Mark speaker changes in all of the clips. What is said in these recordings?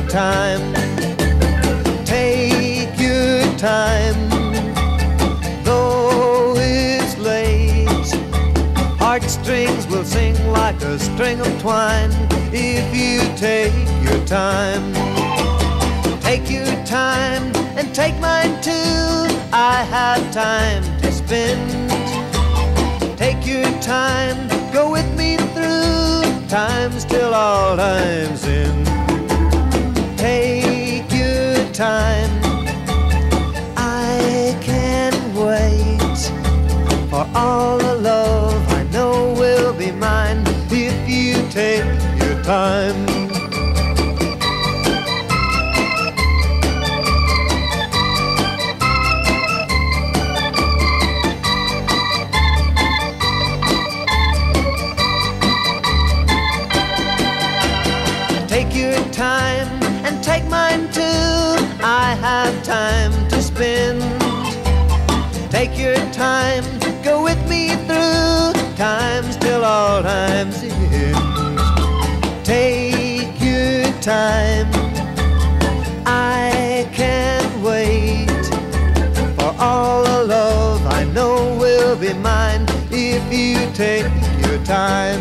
Speaker 1: time. Take your time. Though it's late, heartstrings will sing like a string of twine if you take your time. Take your time and take mine too. I have time to spend. Take your time, go with me through times till all time's end. Take your time, I can't wait for all the love I know will be mine if you take your time. Time and take mine too. I have time to spend. Take your time, go with me through times till all time's end. Take your time, I can't wait for all the love I know will be mine if you take your time.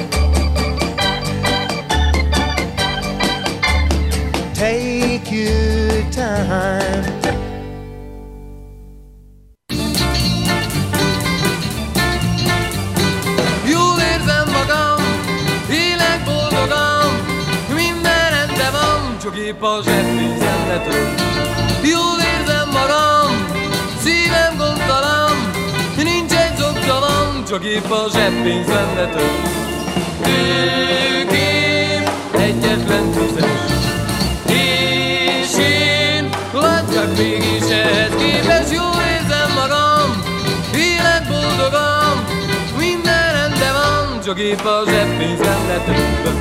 Speaker 1: Take your time.
Speaker 2: Jól érzem magam, élek boldogan, minden rendben van, csak épp a zseppénzem ne tört. Jól érzem magam, szívem gondtalan, nincs egy zoktalan, csak épp a zseppénzem ne tört. Tőkém egyetlen tüzes, és én látjak mégis ehhez képes. Jól érzem magam, élek boldogan, minden rendben van, csak épp a zseppénzem ne tört.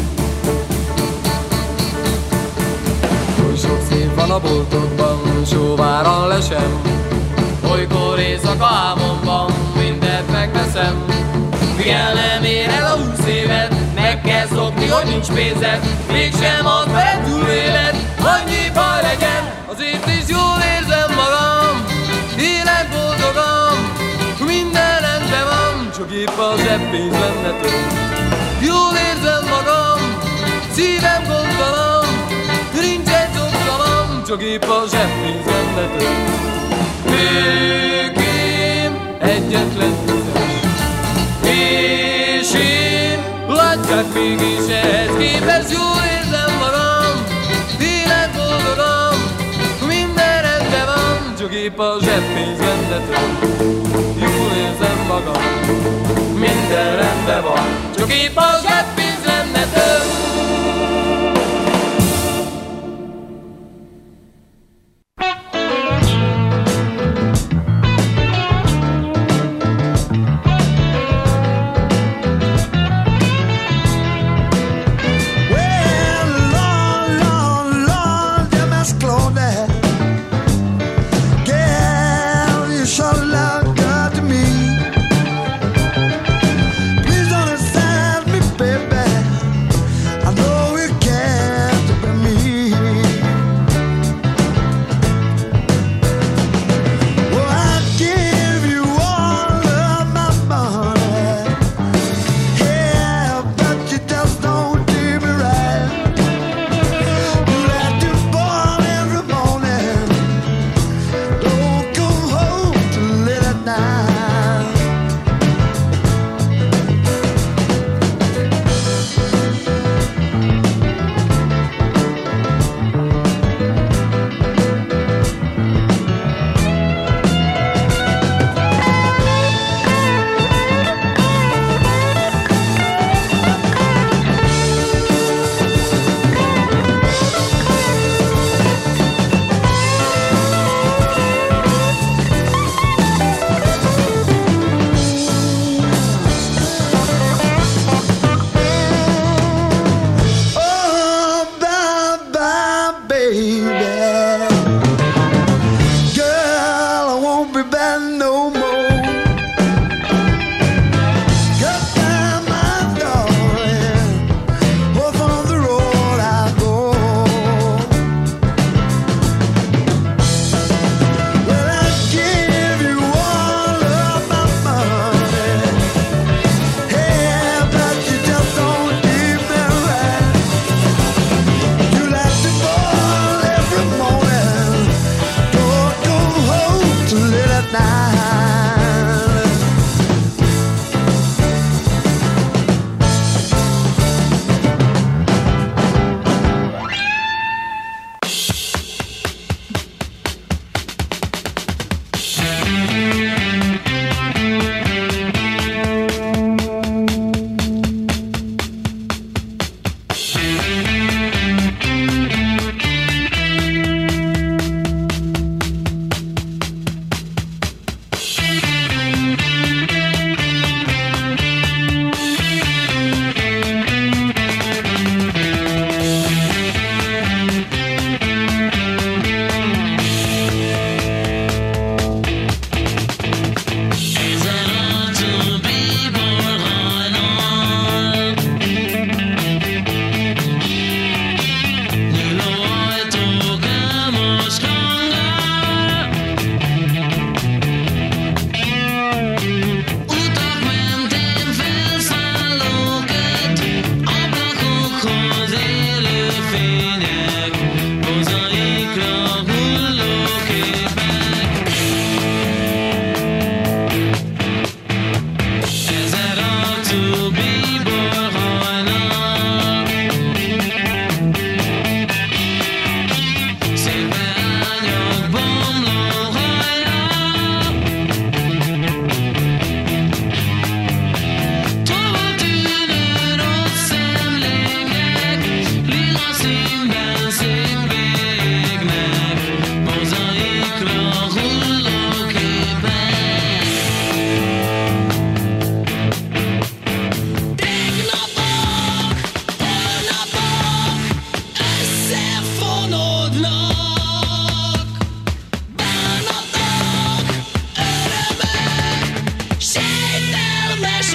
Speaker 2: Oly sok szép van a boltokban, sóváran lesem, olykor éjszaka álmomban mindent megveszem. Figyel, nem ér el a 20 évet, meg kell szokni, hogy nincs pénzed, mégsem ad fel túlélet, annyi baj legyen, azért is jól érzem magam, élek boldogan, minden rendben van, csak épp a zseppénzem ne tört. Jól érzem magam, szívem gondtalan, nincs egy zoktalan, csak épp a zseppénzem ne tört. Tőkém egyetlen tüzes, és én látják mégis ehhez képes. Jól érzem magam, élek boldogan, minden rendben van, csak épp a zseppénzem ne tört. Jól érzem magam, minden rendben van, csak épp a zseppénzem ne tört.
Speaker 3: Baby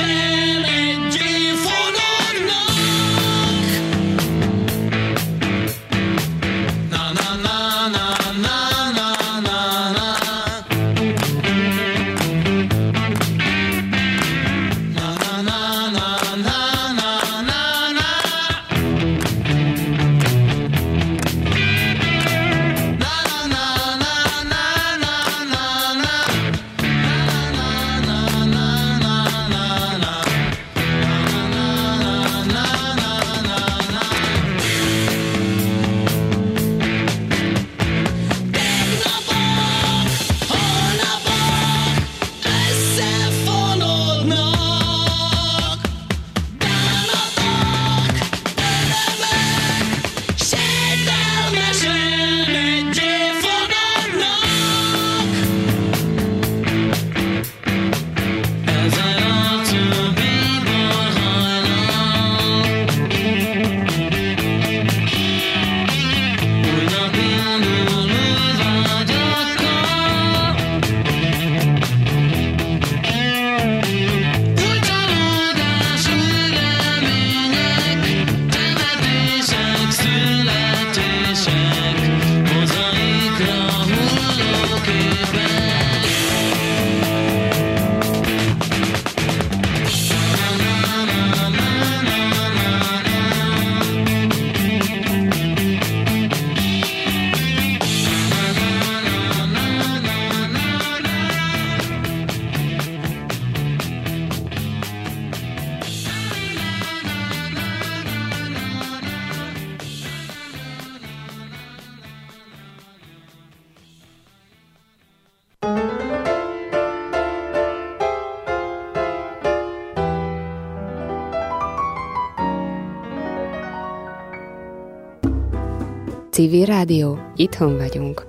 Speaker 3: Civil Rádió, itthon vagyunk.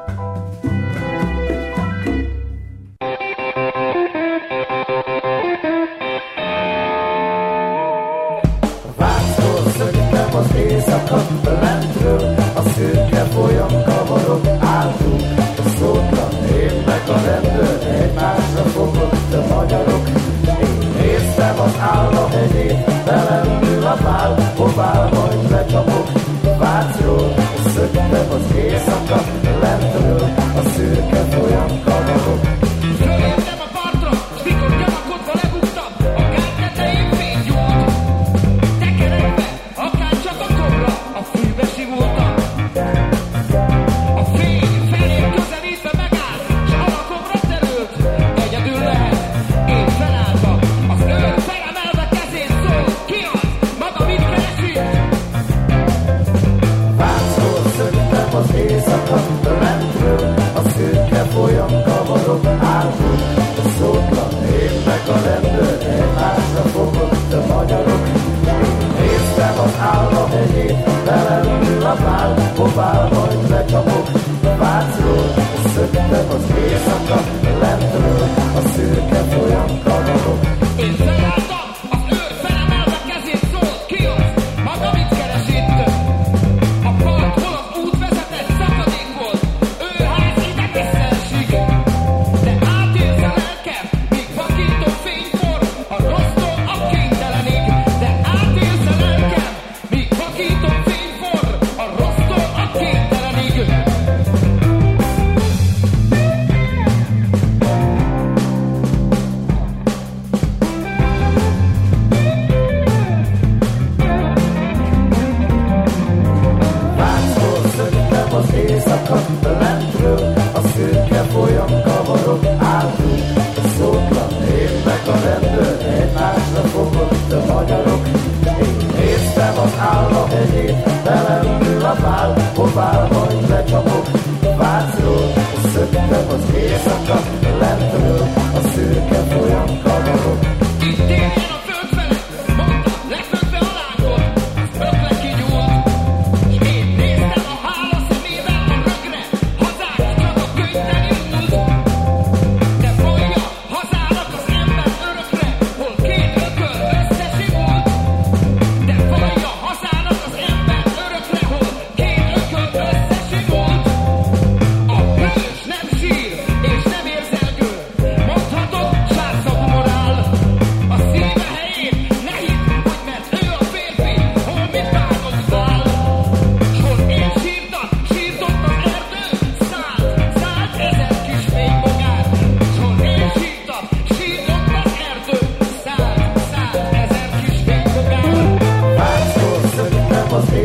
Speaker 4: Vácról szöktem az éjszaka, lentről a szürke folyam kavarok, álltunk a szótlan, én meg a rendőr, egymásra fogott a magyarok. Én néztem az államhegyét, belendül a pál, hová majd lecsapok. Vácról szöktem az éjszaka, lentről a szürke folyam kavarok.
Speaker 5: Följöttem a partra, s mikor gyanakodva lebuktam, a gát tetején fénygyúlt. Tekerekbe, akár csak a kobra, a fűbe sivultam. A fény felém közelítve megállt, s alakomra terült. Egyedül lehet, én felálltam. Az őr felemelve kezét szól, ki az? Maga mit keresik?
Speaker 4: Vácról szöktem az éjszaka, lentről a szürke folyam kavarok, álltunk a szótlan, én meg a rendőr, egymásra fogott a magyarok. Én néztem az államhegyét, belendül a pál, hová majd lecsapok. Vácról szöktem az éjszaka, lentről a szürke folyam kavarok.
Speaker 5: Én felálltam, az őr felemelve kezét szólt, ki az? Maga mit keres itt? A partról az út vezetett, szakadék volt, őrház ide visszaesik. De átélsz a lelkem, míg vakító fény forr, a rossztól a kénytelenig. De átélsz a lelkem, míg vakító fény forr, a rossztól a kénytelenig.
Speaker 4: Vácról szöktem az éjszaka, lentről a szürke folyam kavarok, álltunk a szótlan, én meg a rendőr, egymásra fogott a magyarok. Én néztem az államhegyét, belendül a pál, hová majd lecsapok. Vácról szöktem az éjszaka, lentről a szürke folyam kavarok.
Speaker 5: Itt éljen a föld felett, mondta, lefögve a lángot, az ökle kigyúlt. S én néztem a hála szemével a rögre, hazák csak a könyvteli múlt. De folyja hazának az ember örökre, hol két ököl összesimult. De folyja hazának az ember örökre, hol két ököl összesimult. A hős nem sír, és nem érzel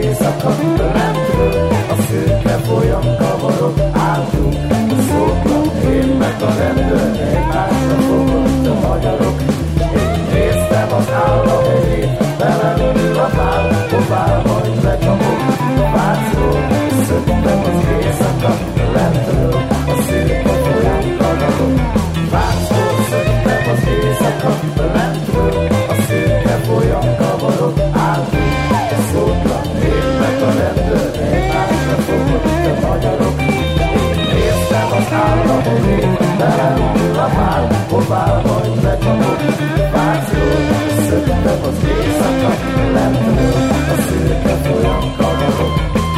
Speaker 4: éjszaka, lentről a szőke folyam kavarok, álltunk a szóklat, én meg a rendőr, egymásra fogott a magyarok. Én néztem az államhelyét, velem ül a pál, hová majd lecsapok. Vácról szöktem az éjszaka, lentről a szőke folyam kavarok. Vácról szöktem az éjszaka, lentről a szőke folyam kavarok. Álltunk a szóklat, én meg a rendőr, egymásra fogott a magyarok. Én néztem az államhelyét, velem ül a pál, hová majd lecsapok. Vácról szöktem az éjszaka, lentről a szőke folyam kavarok.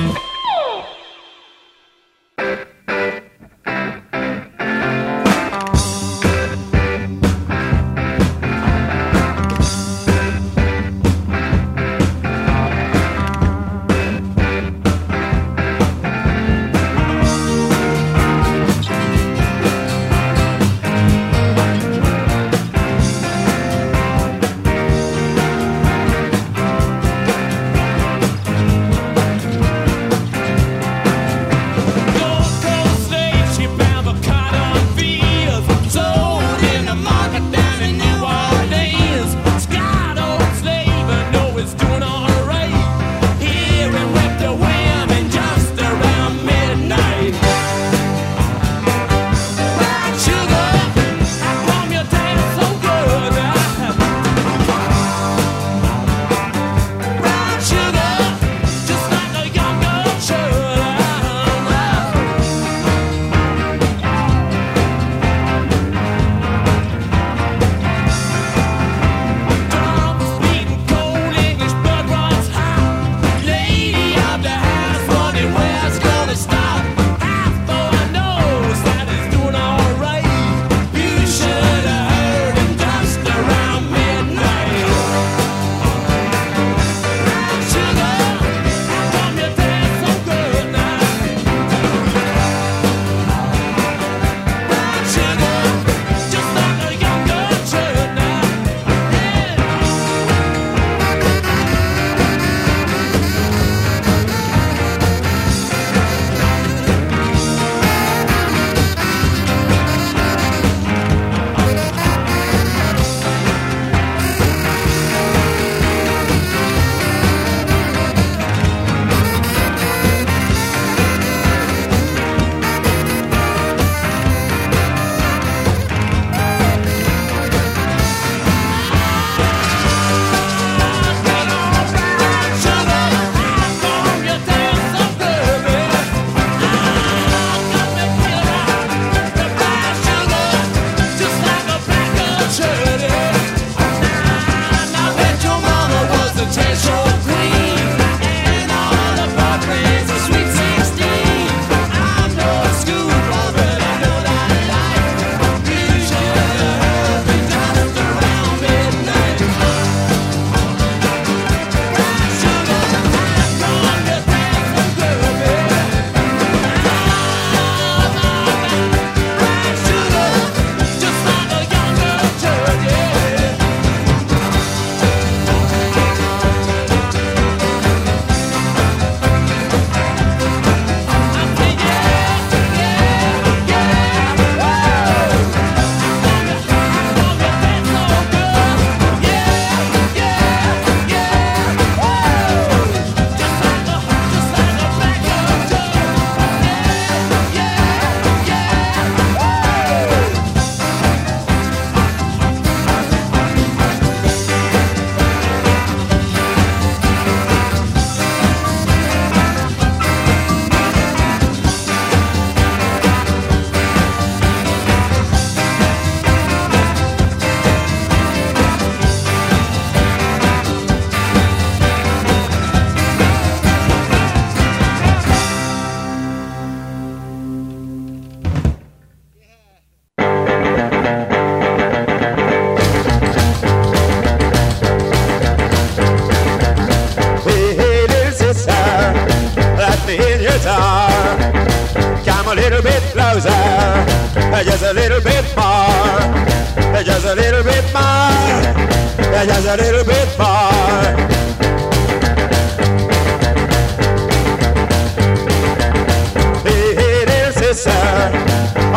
Speaker 6: a little bit closer, just a little bit more, just a little bit more, just a little bit more.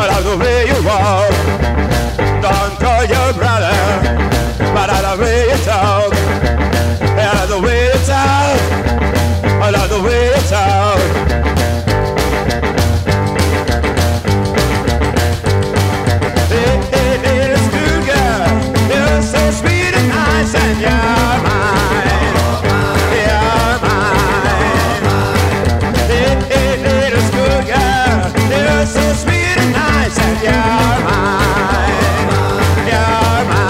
Speaker 6: I love the way you walk. Don't call your brother, but I love the way you talk. I love the way you talk. I love the way you talk. Hey, hey, hey, this good girl, you're so sweet and nice, and you're mine. You're mine. Hey, hey, hey, this good girl, you're so sweet and nice, and you're mine. You're mine.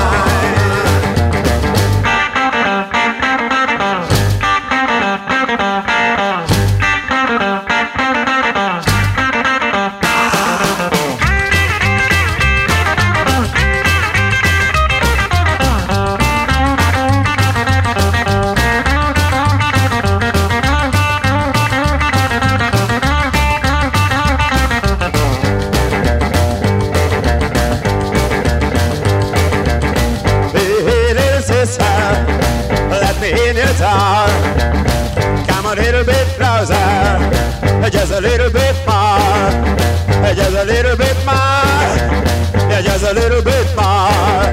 Speaker 6: In your car, come a little bit closer, just a little bit more, just a little bit more, yeah, just a little bit more.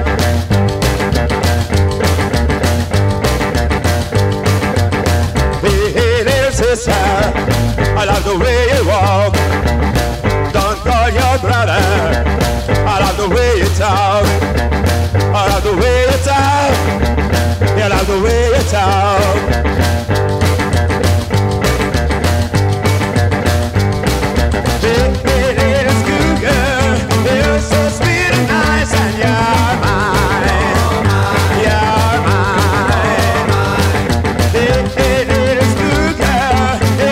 Speaker 6: Hey, little sister, I love the way you walk. Don't call your brother, I love the way you talk. I love the way you talk. I love the way you talk. Hey, hey, hey, this good girl, you're so sweet and nice, and you're mine. You're mine. Hey, hey, hey, this good girl,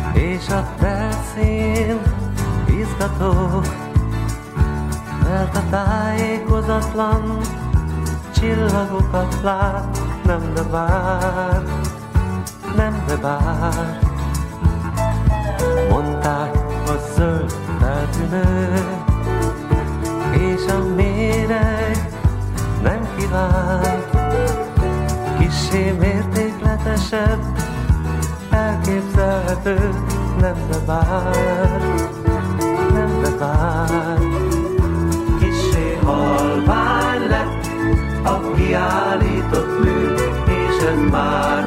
Speaker 7: és a felszín izgató, mert a tájékozatlan csillagokat lát, nem de bár, nem de bár. Mondták, a zöld feltűnő, és a méreg nem kívánt, kissé mértékletesebb, elképzelhető, nem de bár, nem de bár. Kissé halvány lett a kiállított mű, és ez már